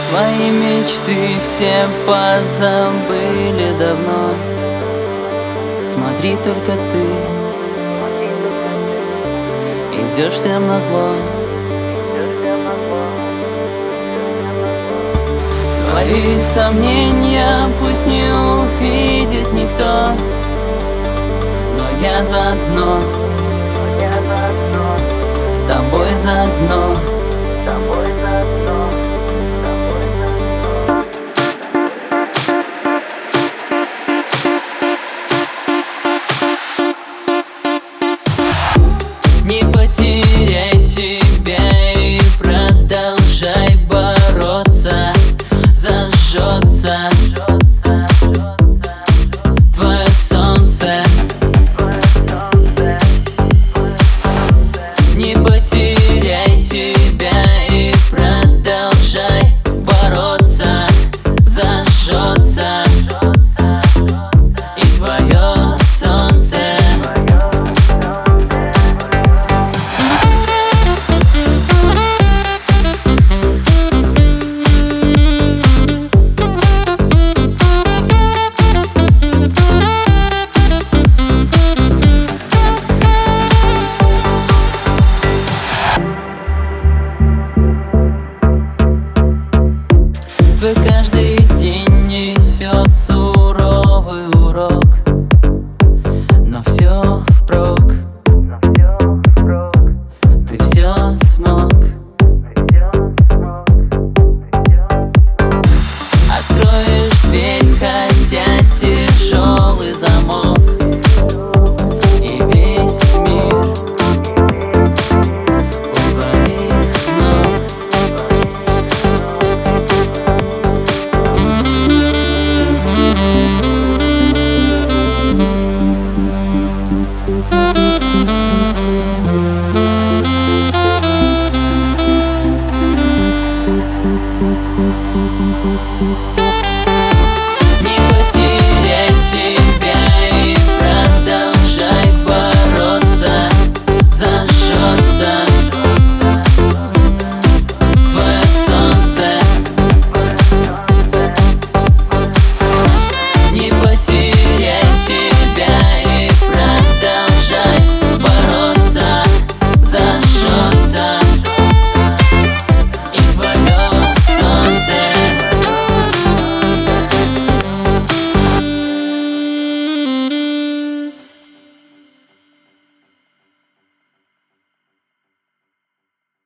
Свои мечты все позабыли давно. Смотри только ты, идешь всем назло. Твои сомнения пусть не увидит никто, но я заодно, с тобой заодно. Не потеряй себя и продолжай бороться. Зажжется твое солнце. Не потеряй себя и продолжай бороться. Зажжется и твое солнце. Твой каждый день несет суровый урок, но все впрок. Ты все смог. Откроешь дверь, хотя тяжелый замок, и весь мир у твоих ног. Thank you.